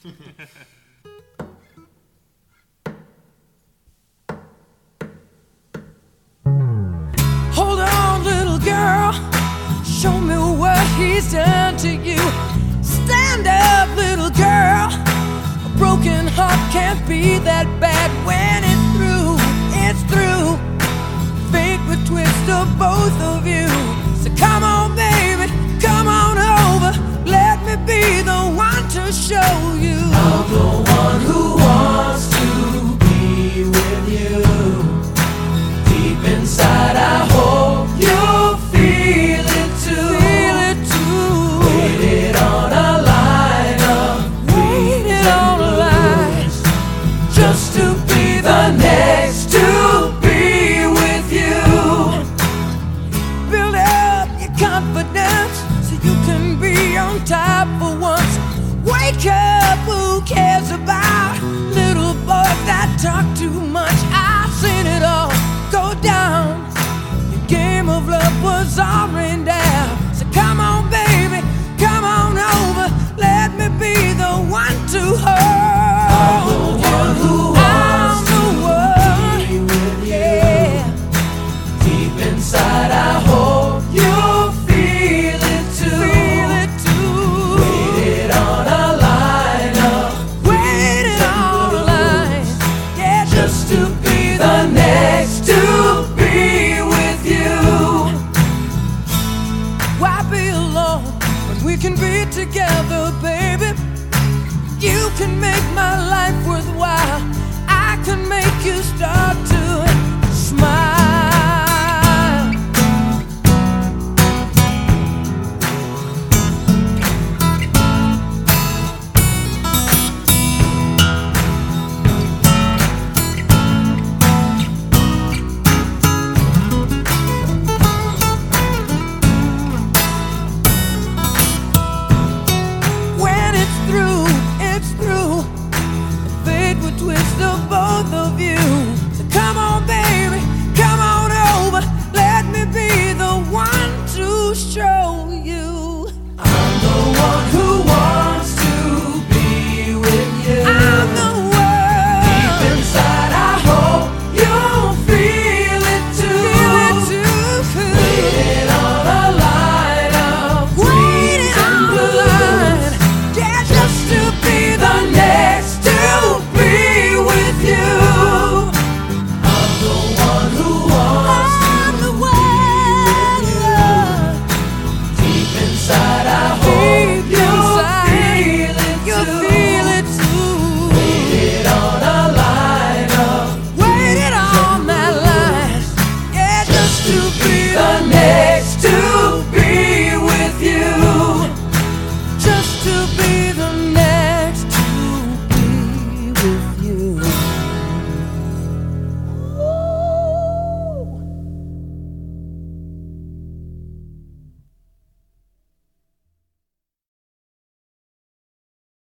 Hold on, little girl, show me what he's done to you. Stand up, little girl, a broken heart can't be that bad. When it's through, it's through. Fate would twist of both of you. So come on, baby, come on over. Let me be the one to show you. I'm the one who wants to be with you. Deep inside I hope you'll feel it too. Feel it too. Waited on a line of Waited on a line just to be the next to be with you. Build up your confidence so you can be on top for once. Wake up, who cares about little boys that talk too much? I've seen it all go down. The game of love was all rained down. So come on, baby, come on over. Let me be the one to hold. I'm the one who wants I'm the one. to be with you. Yeah. Deep inside I hope you'll feel it too. Feel it too. Waited on a line of Waited on the line, yeah, just to be the next to be with you. Why be alone when we can be together, baby? You can make my life worthwhile. I can make you start to smile. When it's through, it's through. The fate would twist of both of you. So come on, baby, come on over. Let me be the one to show you. I'm the one who wants to be with you. I'm the Deep one. inside I hope you'll feel it too. Feel it too. Waited on a line of Waiting greens and on the blues. line, yeah, just to be the next to be with you. I'm the one who wants I'm the one. deep inside I hope Deep you'll inside, feel it you'll too. feel it too. Waited on a line of Waited on that line, yeah, just to be the